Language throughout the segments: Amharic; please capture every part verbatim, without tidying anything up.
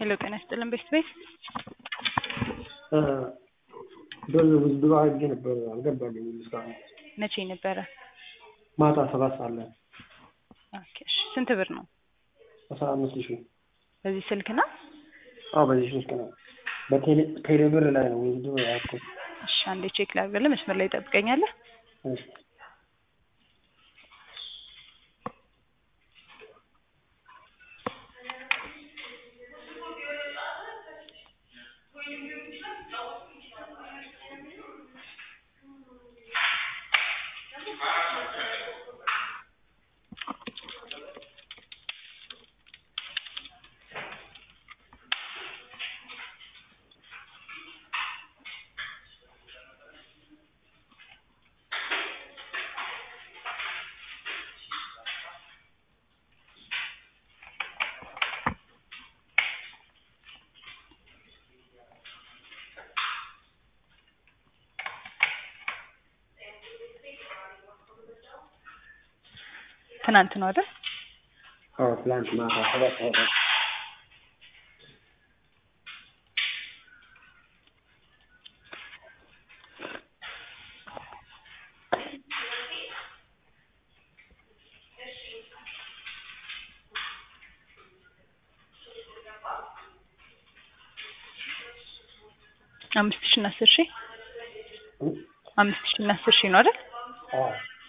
ሄሎ ጤና ይስጥልን ቤስት ቤት በዚህ ብዙ አድርጌ ነበር አልገባልኝም እስካሁን። መቼ ነበረ? ማታ ሰባት ሰዓት ላይ። ኦኬ እሺ ስንት ብር ነው? አስራ አምስት ሺህ በዚህ ስልክ ነው? አዎ በዚህ ስልክ ነው። በቴሌ ቴሌ ብር ላይ ነው ወይስ ደግሞ ያልኩት? እሺ አንዴ ቼክ ላድርግልህ፣ መስመር ላይ ትጠብቀኛለህ? እሺ ትናንት ነው አይደል? አዎ ትናንት ማታ ሰባት ሰዓት ላይ። አምስት ሺህ እና አስር ሺህ አምስት ሺህ እና አስር ሺህ ነው አይደል? አዎ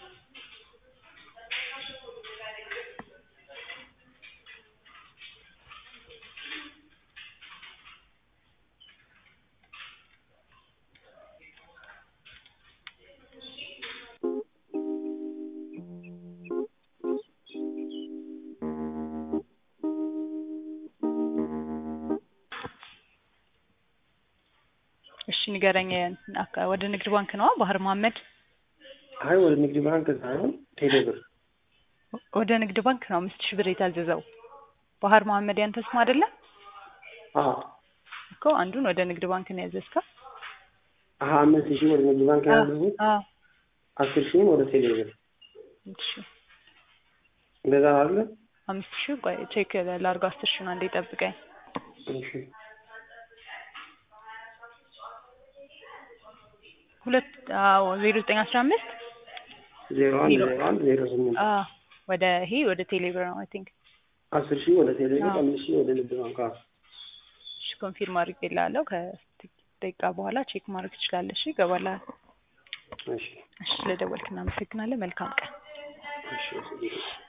እሺ ንገረኝ። ወደ ንግድ ባንክ ነው ባህር መሀመድ? አይ ወደ ንግድ ባንክ ሳይሆን ቴሌ ብር። ወደ ንግድ ባንክ ነው አምስት ሺህ ብር የታዘዘው። ባህር መሀመድ ያንተ ስም አይደለ? አዎ እኮ አንዱን ወደ ንግድ ባንክ ነው ያዘዝከው። አሃ አምስት ሺህ ወደ ንግድ ባንክ ያዘዝኩት። አዎ አስር ሺህ ወደ ቴሌ ብር። እሺ እንደዛ አይደለ? አምስት ሺህ ቆይ ቼክ ላድርገው። አስር ሺህ ነው አንዴ ጠብቀኝ። እሺ ሁለት አዎ ዜሮ ዘጠኝ አስራ አምስት ዜሮ አንድ ዜሮ አንድ ዜሮ ስምንት አዎ ወደ ይሄ ወደ ቴሌ ብር ነው አይ ቲንክ። አስር ሺህ ወደ ቴሌ ብር፣ አምስት ሺህ ወደ ንግድ ባንክ። እሺ ኮንፊርም አድርጌልሃለሁ። ከደቂቃ በኋላ ቼክ ማድረግ ትችላለሽ። ይገባልሃል። እሺ እሺ ስለደወልክ እናመሰግናለን። መልካም ቀን። እሺ